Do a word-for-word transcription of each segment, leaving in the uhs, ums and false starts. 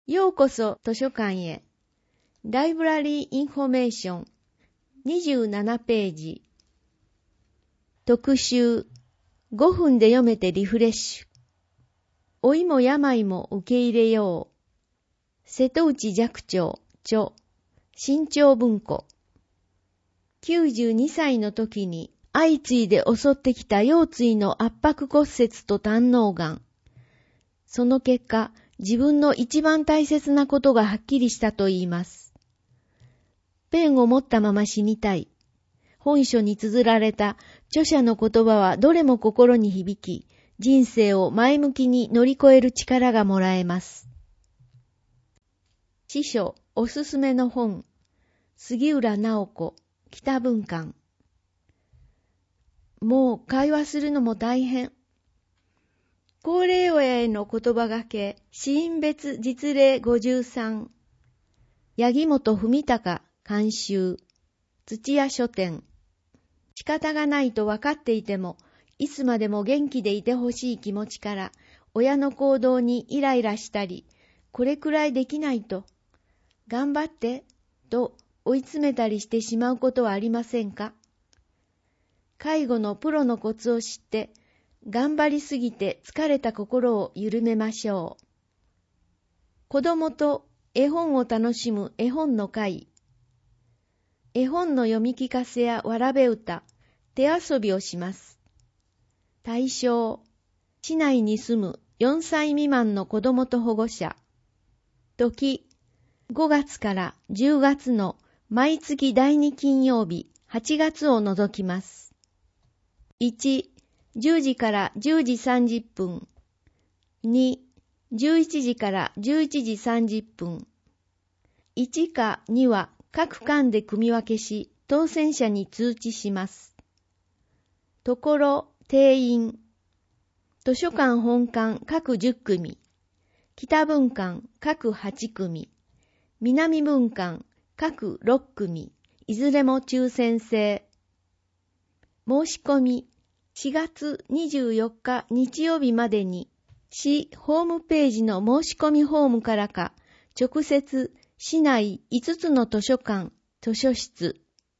ようこそ図書館へ。ライブラリーインフォメーションにじゅうななページ。特集ごふんで読めてリフレッシュ。老いも病も受け入れよう。瀬戸内寂聴著新潮文庫。きゅうじゅうにさいの時に相次いで襲ってきた腰椎の圧迫骨折と胆のうがん。その結果、自分の一番大切なことがはっきりしたと言います。ペンを持ったまま死にたい。本書に綴られた著者の言葉はどれも心に響き、人生を前向きに乗り越える力がもらえます。司書おすすめの本、杉浦直子、北文館。もう会話するのも大変。高齢親への言葉がけ、死因別実例ごじゅうさん。八木本文隆監修、土屋書店。仕方がないと分かっていても、いつまでも元気でいてほしい気持ちから、親の行動にイライラしたり、これくらいできないと、頑張って、と追い詰めたりしてしまうことはありませんか？介護のプロのコツを知って、頑張りすぎて疲れた心を緩めましょう。子供と絵本を楽しむ絵本の会。絵本の読み聞かせやわらべ歌、手遊びをします。対象、市内に住むよんさい未満の子供と保護者。時、ごがつからじゅうがつの毎月だいに金曜日、はちがつを除きます。いち、じゅうじからじゅうじさんじゅっぷん。に、じゅういちじからじゅういちじさんじゅっぷん。いちかには各館で組み分けし、当選者に通知します。ところ、定員。図書館本館各じゅっくみ。北文館各はちくみ。南文館各ろっくみ。いずれも抽選制。申し込み。しがつにじゅうよっか日曜日までに、市ホームページの申し込みフォームからか、直接市内いつつの図書館、図書室。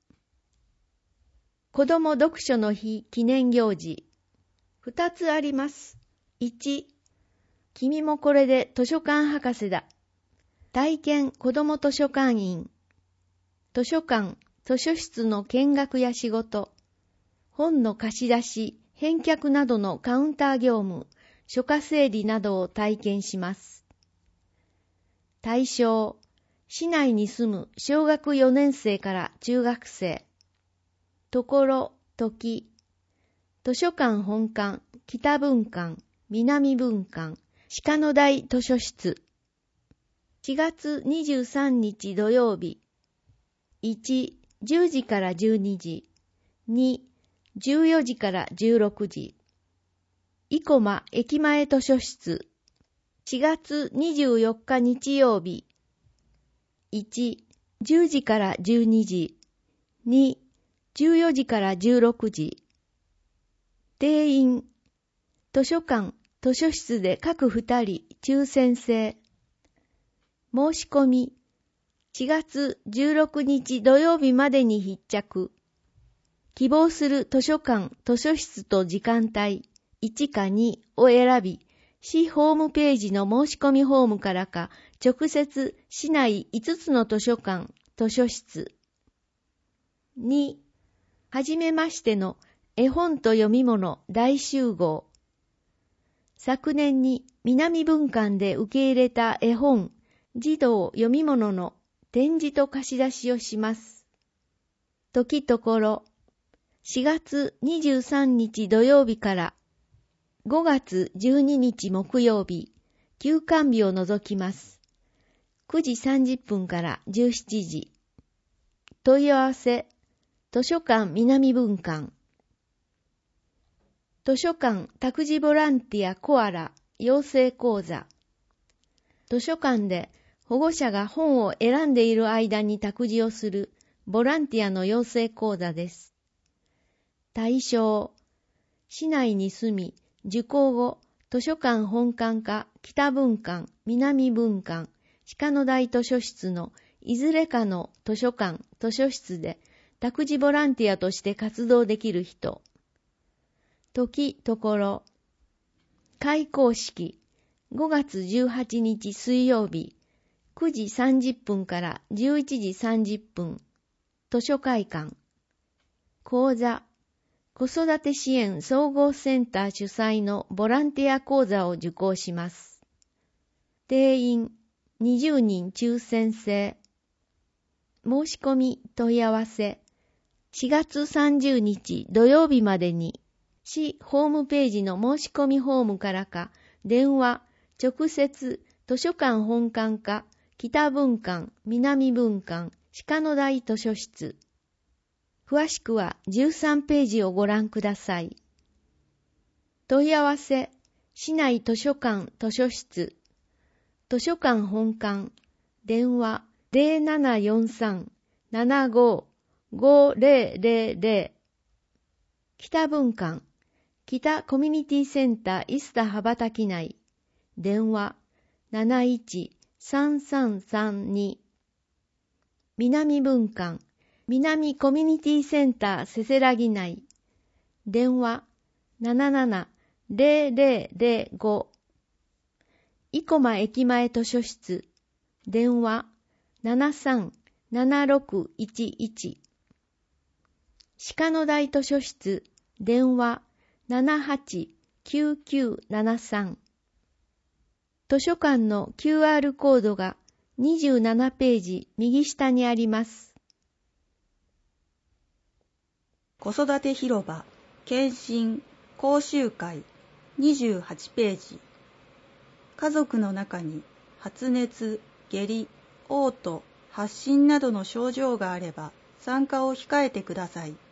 子ども読書の日記念行事。ふたつあります。いち、君もこれで図書館博士だ。体験子ども図書館員。図書館、図書室の見学や仕事。本の貸し出し、返却などのカウンター業務、書架整理などを体験します。対象、市内に住む小学よねん生から中学生。ところ、時。図書館本館、北文館、南文館、鹿野台図書室。しがつにじゅうさんにち土曜日。いち、じゅうじからじゅうにじ。に、じゅうよじからじゅうろくじ。生駒駅前図書室。しがつにじゅうよっか日曜日。いち、じゅうじからじゅうにじ。に、じゅうよじからじゅうろくじ。定員。図書館、図書室で各ふたり抽選制。申し込み。しがつじゅうろくにち土曜日までに必着。希望する図書館、図書室と時間帯、いちかにを選び、市ホームページの申し込みフォームからか、直接市内いつつの図書館、図書室。に、はじめましての絵本と読み物大集合。昨年に南文館で受け入れた絵本、児童読み物の展示と貸し出しをします。時ところ、しがつにじゅうさんにち土曜日からごがつじゅうににち木曜日、休館日を除きます。くじさんじゅっぷんからじゅうしちじ。問い合わせ、図書館南文館。図書館託児ボランティアコアラ養成講座。図書館で保護者が本を選んでいる間に託児をするボランティアの養成講座です。対象、市内に住み、受講後、図書館本館か北文館、南文館、 鹿野台図書室のいずれかの図書館、図書室で託児ボランティアとして活動できる人。時、ところ。開講式、ごがつじゅうはちにち水曜日、くじさんじゅっぷんからじゅういちじさんじゅっぷん、図書会館。講座、子育て支援総合センター主催のボランティア講座を受講します。定員にじゅうにん抽選制。申し込み問い合わせ、しがつさんじゅうにち土曜日までに、市ホームページの申し込みフォームからか、電話、直接、図書館本館か、北分館、南分館、鹿野台図書室。詳しくはじゅうさんページをご覧ください。問い合わせ、市内図書館図書室、図書館本館、電話 ゼロななよんさん ななご ごゼロゼロゼロ。北分館、北コミュニティセンターイスタ羽ばたき内、電話 なないちさんさんさんに。南分館、南コミュニティセンターせせらぎ内、電話 なななな ゼロゼロゼロご。生駒駅前図書室、電話 ななさんななろくいちいち。鹿野台図書室、電話 ななはちきゅうきゅうななさん。図書館の キューアール コードがにじゅうななページ右下にあります。 子育て広場検診講習会にじゅうはちページ。家族の中に発熱、下痢、嘔吐、発疹などの症状があれば参加を控えてください。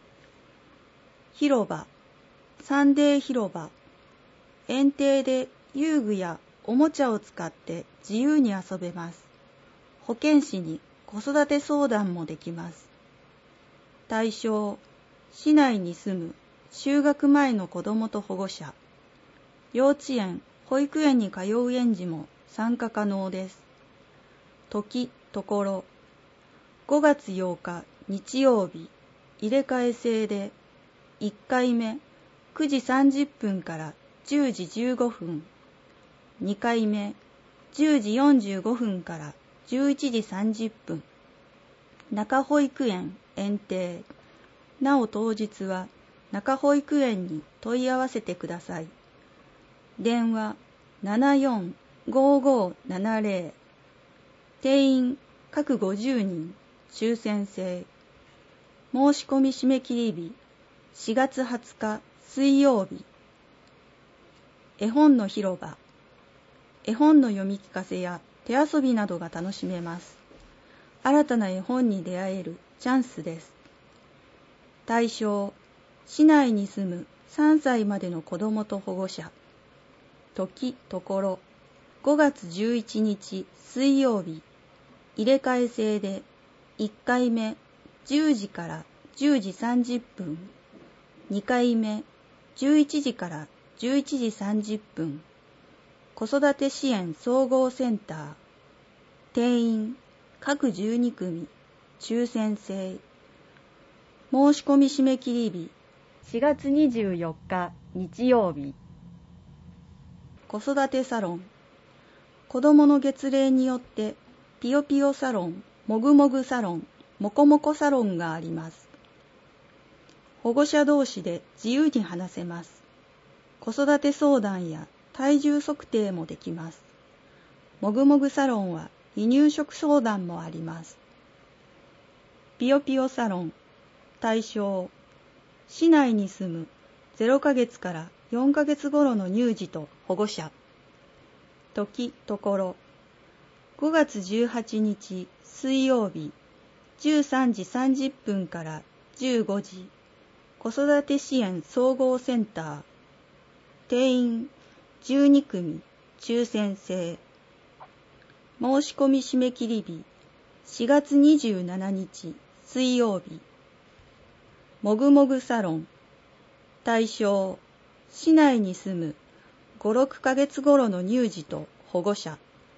広場、サンデー広場。園庭で遊具やおもちゃを使って自由に遊べます。保健師に子育て相談もできます。対象、市内に住む就学前の子どもと保護者。幼稚園、保育園に通う園児も参加可能です。時、ところ。ごがつようか日曜日、入れ替え制でいっかいめくじさんじゅっぷんからじゅうじじゅうごふん、にかいめじゅうじよんじゅうごふんからじゅういちじさんじゅっぷん、中保育園園庭。なお当日は中保育園に問い合わせてください。電話 ななよんごごななゼロ。定員各ごじゅうにん、抽選制。申し込み締め切り日しがつはつか水曜日。絵本の広場。絵本の読み聞かせや手遊びなどが楽しめます。新たな絵本に出会えるチャンスです。対象、市内に住むさんさいまでの子どもと保護者。時、ところ。ごがつじゅういちにち水曜日。入れ替え制でいっかいめじゅうじからじゅうじさんじゅっぷん、にかいめじゅういちじからじゅういちじさんじゅっぷん。子育て支援総合センター。定員各じゅうにくみ、抽選制。申し込み締め切り日しがつにじゅうよっか日曜日。子育てサロン。子どもの月齢によってピヨピヨサロン、もぐもぐサロン、もこもこサロンがあります。保護者同士で自由に話せます。子育て相談や体重測定もできます。もぐもぐサロンは離乳食相談もあります。ピヨピヨサロン。対象、市内に住むゼロかげつからよんかげつ頃の乳児と保護者。時、ところ。ごがつじゅうはちにち水曜日、じゅうさんじさんじゅっぷんからじゅうごじ。子育て支援総合センター。定員じゅうにくみ、抽選制。申し込み締め切り日しがつにじゅうしちにち水曜日。もぐもぐサロン。対象、市内に住むご、ろっかげつ頃の乳児と保護者。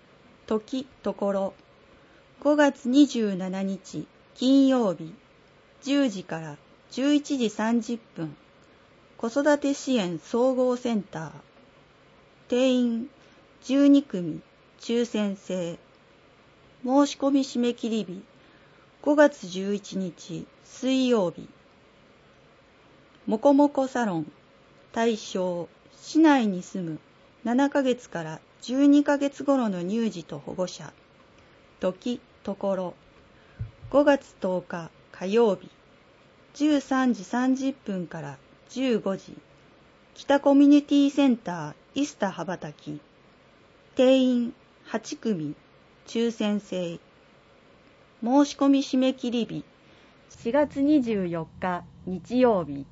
時ところごがつにじゅうしちにち金曜日じゅうじからじゅういちじさんじゅっぷん子育て支援総合センター定員じゅうにくみ抽選制申し込み締め切り日ごがつじゅういちにち水曜日もこもこサロン対象市内に住むななかげつからじゅうにかげつ頃の乳児と保護者時ところごがつとおか火曜日じゅうさんじさんじゅっぷんからじゅうごじ北コミュニティセンターイスタ羽ばたき定員はちくみ抽選制申し込み締め切り日しがつにじゅうよっか日曜日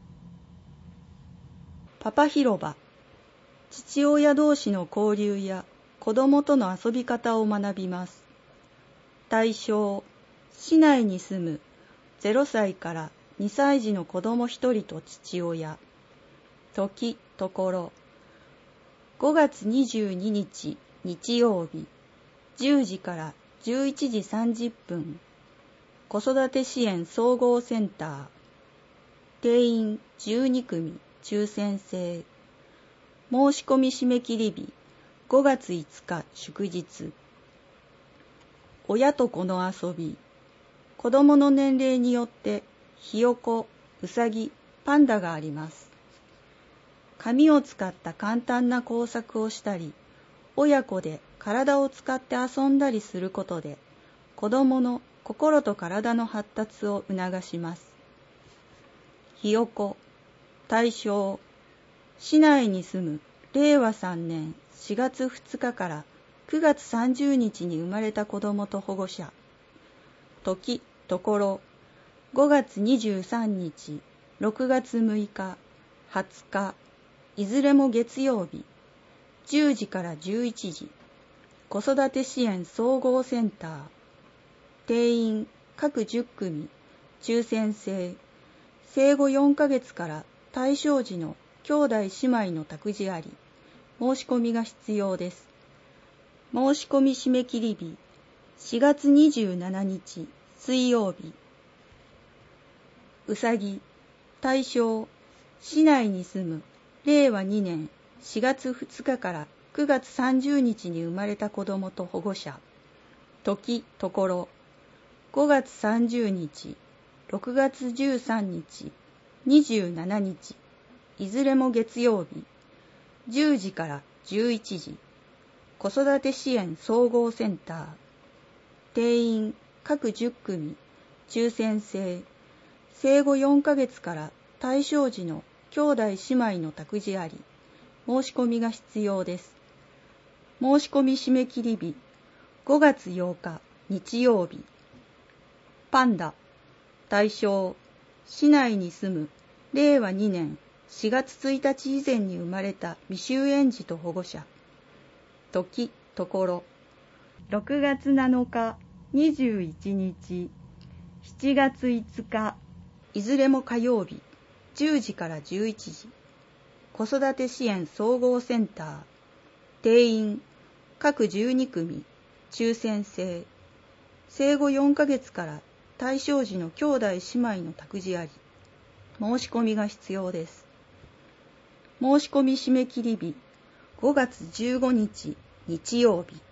パパ広場父親同士の交流や子どもとの遊び方を学びます。対象市内に住むゼロさいからにさい児の子どもひとりと父親時ところごがつにじゅうににち日曜日じゅうじからじゅういちじさんじゅっぷん子育て支援総合センター定員じゅうにくみ抽選制申し込み締め切り日ごがついつか祝日親と子の遊び子どもの年齢によってひよこ、うさぎ、パンダがあります。紙を使った簡単な工作をしたり親子で体を使って遊んだりすることで子どもの心と体の発達を促します。ひよこ対象市内に住むれいわさんねんしがつふつかからくがつさんじゅうにちに生まれた子どもと保護者時ところごがつにじゅうさんにちろくがつむいかはつかいずれも月曜日じゅうじからじゅういちじ子育て支援総合センター定員各じゅっくみ抽選制生後よんかげつから対象児の兄弟姉妹の託児あり申し込みが必要です。申し込み締め切り日しがつにじゅうしちにち水曜日うさぎ対象市内に住むれいわにねんしがつふつかからくがつさんじゅうにちに生まれた子どもと保護者時ところごがつさんじゅうにちろくがつじゅうさんにちにじゅうしちにちいずれも月曜日じゅうじからじゅういちじ子育て支援総合センター定員各じゅっくみ抽選制生後よんかげつから対象児の兄弟姉妹の託児あり申し込みが必要です。申し込み締め切り日ごがつようか日曜日パンダ対象市内に住むれいわにねんしがつついたち以前に生まれた未就園児と保護者時ところろくがつなのかにじゅういちにちしちがついつかいずれも火曜日じゅうじからじゅういちじ子育て支援総合センター定員各じゅうにくみ抽選制生後よんかげつから対象児の兄弟姉妹の託児あり申し込みが必要です。申し込み締め切り日ごがつじゅうごにち日曜日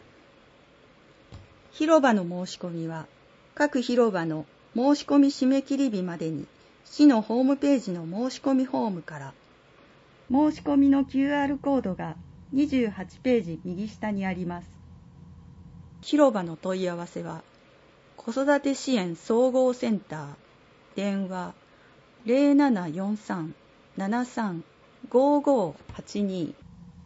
広場の申し込みは各広場の申し込み締め切り日までに市のホームページの申し込みフォームから申し込みの キューアール コードがにじゅうはちページ右下にあります。広場の問い合わせは子育て支援総合センター電話 ゼロななよんさん ななさん ごごはちに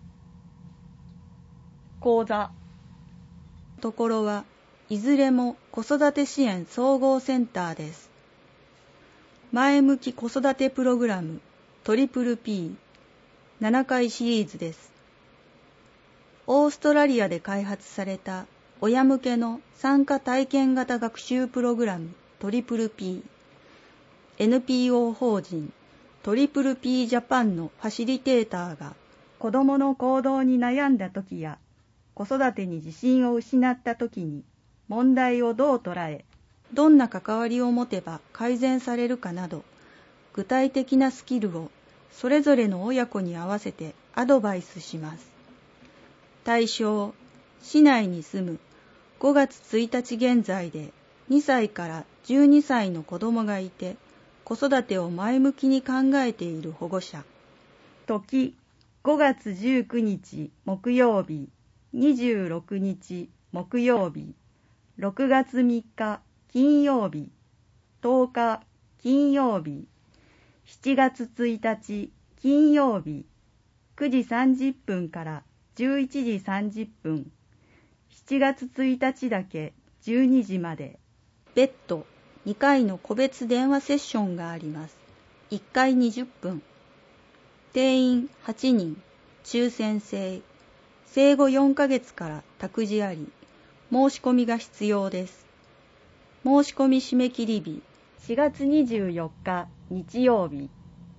講座ところはいずれも子育て支援総合センターです。前向き子育てプログラムトリプル P ななかいシリーズです。オーストラリアで開発された親向けの参加体験型学習プログラムトリプル P、エヌピーオー 法人トリプル P ジャパンのファシリテーターが子どもの行動に悩んだ時や子育てに自信を失ったときに問題をどう捉え、どんな関わりを持てば改善されるかなど、具体的なスキルをそれぞれの親子に合わせてアドバイスします。対象、市内に住むごがつついたち現在でにさいからじゅうにさいの子供がいて、子育てを前向きに考えている保護者。時、ごがつじゅうくにち木曜日、にじゅうろくにち木曜日、ろくがつみっか金曜日、とおか金曜日、しちがつついたち金曜日、くじさんじゅっぷんからじゅういちじさんじゅっぷん、しちがつついたちだけじゅうにじまで。別途にかいの個別電話セッションがあります。いっかいにじゅっぷん。定員はちにん、抽選制。生後よんかげつから託児あり、申し込みが必要です。申し込み締め切り日、しがつにじゅうよっか日曜日。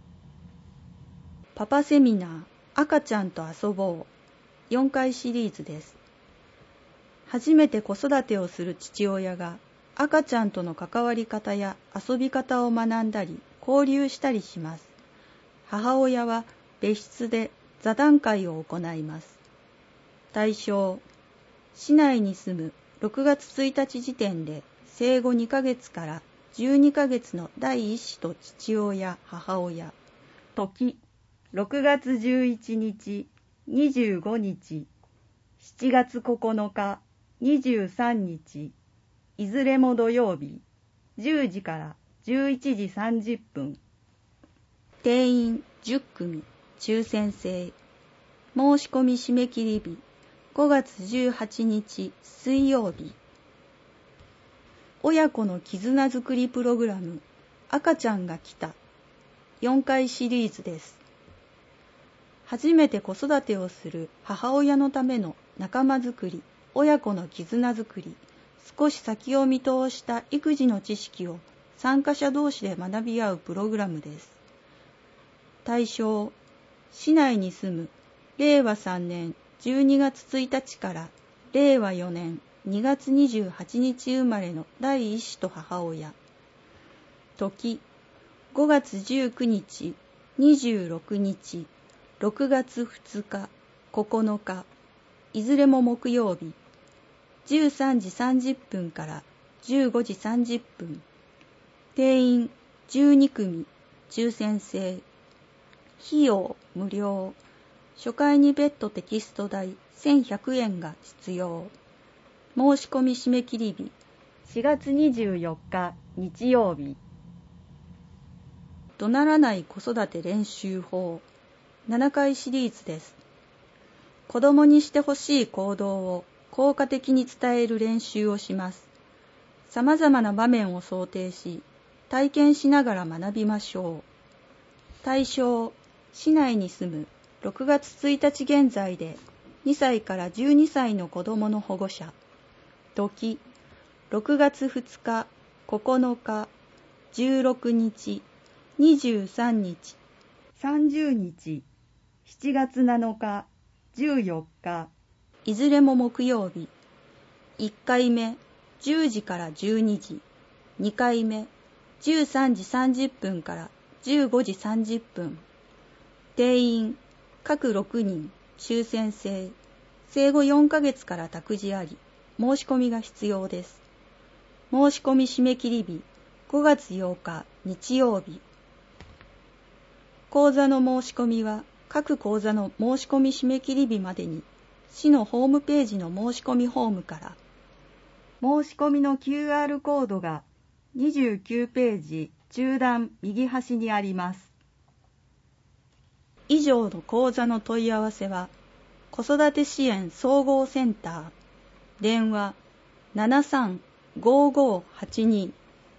パパセミナー、赤ちゃんと遊ぼう。よんかいシリーズです。初めて子育てをする父親が赤ちゃんとの関わり方や遊び方を学んだり交流したりします。母親は別室で座談会を行います。対象、市内に住むろくがつついたち時点で生後にかげつからじゅうにかげつの第一子と父親、母親。時、ろくがつじゅういちにち、にじゅうごにち、しちがつここのか、にじゅうさんにち、いずれも土曜日、じゅうじからじゅういちじさんじゅっぷん。定員じゅっくみ、抽選制。申し込み締め切り日、ごがつじゅうはちにち水曜日。親子の絆づくりプログラム、赤ちゃんが来た。よんかいシリーズです。初めて子育てをする母親のための仲間づくり、親子の絆づくり、少し先を見通した育児の知識を参加者同士で学び合うプログラムです。対象、市内に住むれいわさんねんじゅうにがつついたちかられいわよねんにがつにじゅうはちにち生まれの第一子と母親。時、ごがつじゅうくにち、にじゅうろくにち、ろくがつふつか、ここのか、いずれも木曜日、じゅうさんじさんじゅっぷんからじゅうごじさんじゅっぷん。定員じゅうにくみ、抽選制。費用無料。初回に別途テキスト代せんひゃくえんが必要。申し込み締め切り日、しがつにじゅうよっか日曜日。怒鳴らない子育て練習法、ななかいシリーズです。子供にしてほしい行動を効果的に伝える練習をします。さまざまな場面を想定し、体験しながら学びましょう。対象、市内に住むろくがつついたち現在でにさいからじゅうにさいの子供の保護者。時、ろくがつふつか、ここのか、じゅうろくにち、にじゅうさんにち、さんじゅうにち、しちがつなのか、じゅうよっか、いずれも木曜日。いっかいめ、じゅうじからじゅうにじ、にかいめ、じゅうさんじさんじゅっぷんからじゅうごじさんじゅっぷん。定員、各ろくにん、抽選制。生後よんかげつから託児あり、申し込みが必要です。申し込み締め切り日、ごがつようか日曜日。講座の申し込みは、各講座の申し込み締め切り日までに、市のホームページの申し込みフォームから、申し込みの キューアール コードがにじゅうきゅうページ中段右端にあります。以上の講座の問い合わせは、子育て支援総合センター、電話 ななさんごーごーはちに。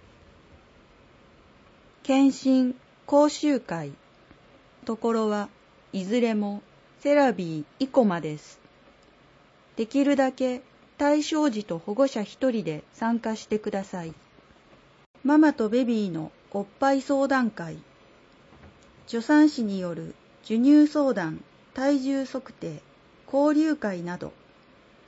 検診講習会、ところはいずれもセラビー生駒です。できるだけ対象児と保護者一人で参加してください。ママとベビーのおっぱい相談会、助産師による授乳相談、体重測定、交流会など、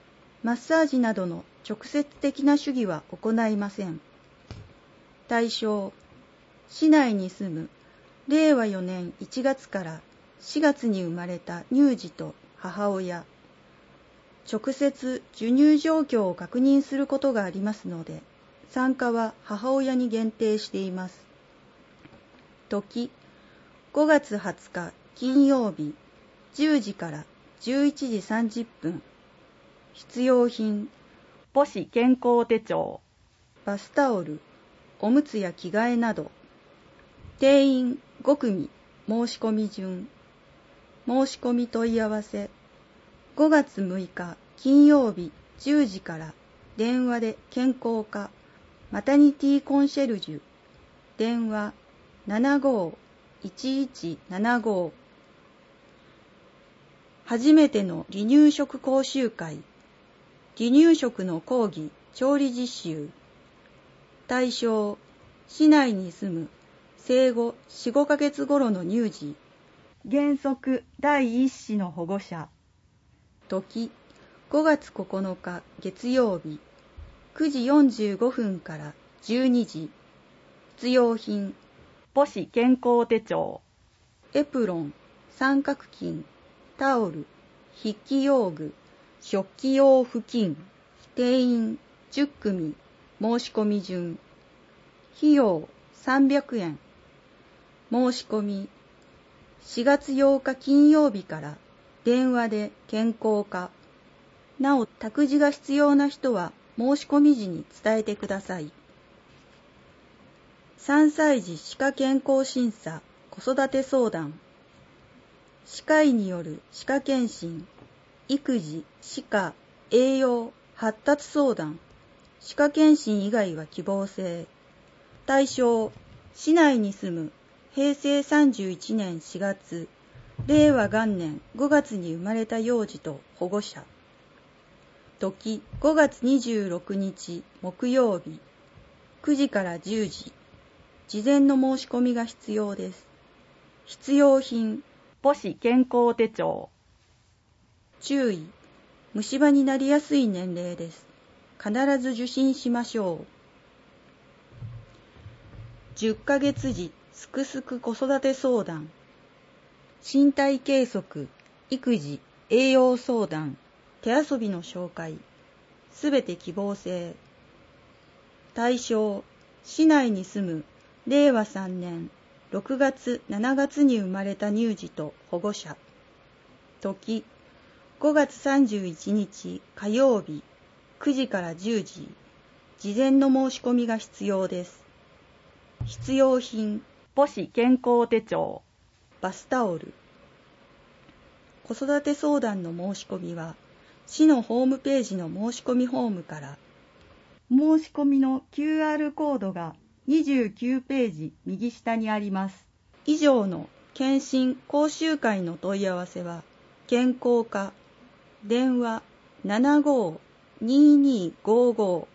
マッサージなどの直接的な手技は行いません。対象、市内に住むれいわよねんいちがつからしがつに生まれた乳児と母親。直接授乳状況を確認することがありますので、参加は母親に限定しています。時、ごがつはつか金曜日、じゅうじからじゅういちじさんじゅっぷん。必要品、 母子健康手帳、 バスタオル、おむつや着替えなど。定員ごくみ、申し込み順。申し込み問い合わせ、ごがつむいか金曜日じゅうじから電話で健康科マタニティコンシェルジュ、電話 ななごーいちいちななご。初めての離乳食講習会、離乳食の講義調理実習。対象、市内に住む生後 よん、ごかげつ頃の乳児。 原則第一子の保護者。 時、ごがつここのか月曜日、くじよんじゅうごふんからじゅうにじ。必要品、 母子健康手帳、 エプロン、三角巾、タオル、筆記用具、食器用布巾。定員じゅっくみ、申し込み順。費用さんびゃくえん。申し込み、しがつようか金曜日から電話で健康科。なお、託児が必要な人は申し込み時に伝えてください。さんさい児歯科健康審査、子育て相談。歯科医による歯科検診、育児、歯科、栄養、発達相談。歯科検診以外は希望制。対象、市内に住むへいせいさんじゅういちねんしがつ、れいわがんねんごがつに生まれた幼児と保護者。時、ごがつにじゅうろくにち木曜日、くじからじゅうじ。事前の申し込みが必要です。必要品、 母子健康手帳。 注意、虫歯になりやすい年齢です。必ず受診しましょう。じゅっかげつ児すくすく子育て相談。身体計測、育児、栄養相談、手遊びの紹介。すべて希望制。対象、市内に住むれいわさんねんろくがつしちがつに生まれた乳児と保護者。時、ごがつさんじゅういちにち火曜日、くじからじゅうじ。事前の申し込みが必要です。必要品、 母子健康手帳、 バスタオル。子育て相談の申し込みは、市のホームページの申し込みフォームから、 申し込みの キューアール コードがにじゅうきゅうページ右下にあります。 以上の検診講習会の問い合わせは、健康科、電話 ななごーにーにーごーごー